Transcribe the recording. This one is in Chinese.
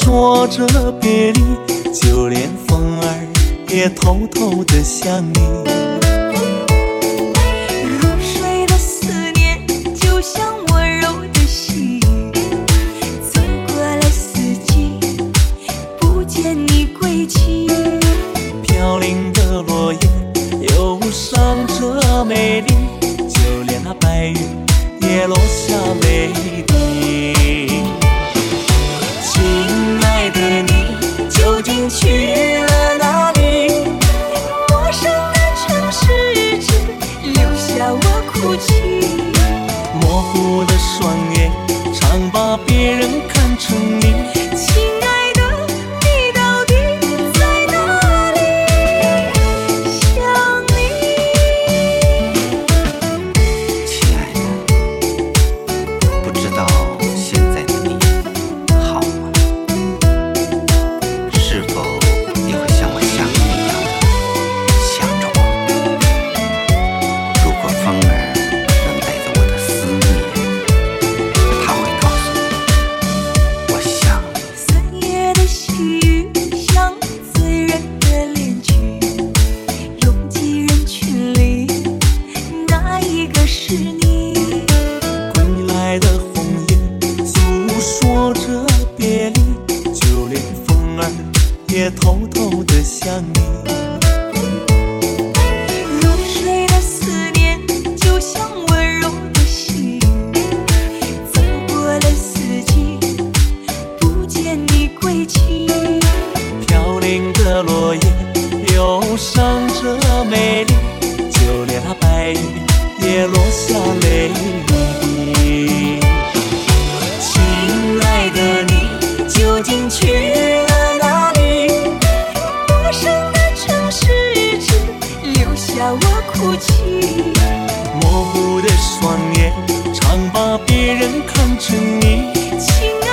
说着别离，就连风儿也偷偷地想你。 入睡的思念就像温柔的细雨，走过了四季，不见你归期。 飘零的落叶忧伤着美丽，就连那白云也落下泪滴。亲爱的你究竟去了哪里？ 陌生的城市只留下我哭泣。 模糊的双眼常把别人看成你。 亲爱的，你到底在哪里？想你。 亲爱的，不知道现在的你好吗？是否也会像我想你一样的想着我？如果风儿能带走我的思念，它会告诉我，我想你。 3月的细雨像醉人的恋曲，拥挤人群里，哪一个是你？ 归来的红叶诉说着别离，就连风儿也偷偷地想你。 入睡的思念就像温柔的细雨，走过了四季，不见你归期。 飘零的落叶忧伤着美丽，就连那白云也落下泪滴。亲爱的你究竟去了哪里？ 陌生的城市只留下我哭泣。 模糊的双眼常把别人看成你。 亲